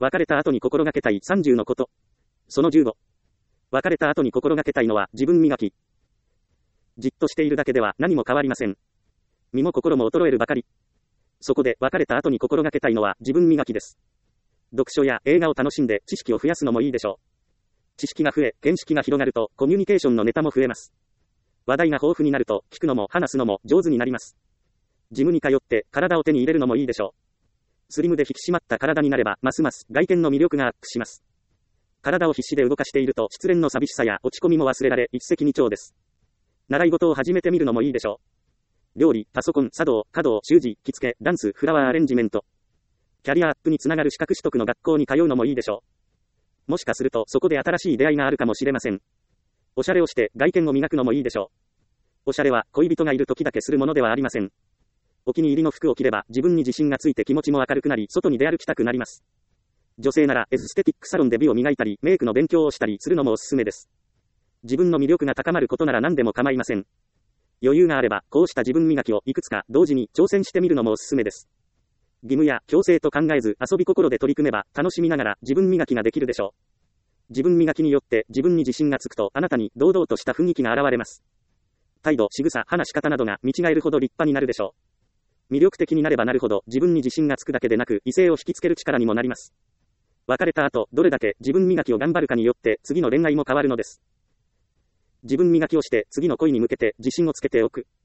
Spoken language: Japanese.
別れた後に心がけたい30のこと。その15。別れた後に心がけたいのは自分磨き。じっとしているだけでは何も変わりません。身も心も衰えるばかり。そこで別れた後に心がけたいのは自分磨きです。読書や映画を楽しんで知識を増やすのもいいでしょう。知識が増え、見識が広がるとコミュニケーションのネタも増えます。話題が豊富になると聞くのも話すのも上手になります。ジムに通って体を手に入れるのもいいでしょう。スリムで引き締まった体になればますます外見の魅力がアップします。体を必死で動かしていると失恋の寂しさや落ち込みも忘れられ一石二鳥です。習い事を始めてみるのもいいでしょう。料理、パソコン、茶道、華道、習字、着付け、ダンス、フラワーアレンジメント。キャリアアップにつながる資格取得の学校に通うのもいいでしょう。もしかするとそこで新しい出会いがあるかもしれません。おしゃれをして外見を磨くのもいいでしょう。おしゃれは恋人がいる時だけするものではありません。お気に入りの服を着れば自分に自信がついて気持ちも明るくなり外に出歩きたくなります。女性ならエステティックサロンで美を磨いたりメイクの勉強をしたりするのもおすすめです。自分の魅力が高まることなら何でも構いません。余裕があればこうした自分磨きをいくつか同時に挑戦してみるのもおすすめです。義務や強制と考えず遊び心で取り組めば楽しみながら自分磨きができるでしょう。自分磨きによって自分に自信がつくとあなたに堂々とした雰囲気が現れます。態度、仕草、話し方などが見違えるほど立派になるでしょう。魅力的になればなるほど自分に自信がつくだけでなく異性を引きつける力にもなります。別れた後どれだけ自分磨きを頑張るかによって次の恋愛も変わるのです。自分磨きをして次の恋に向けて自信をつけておく。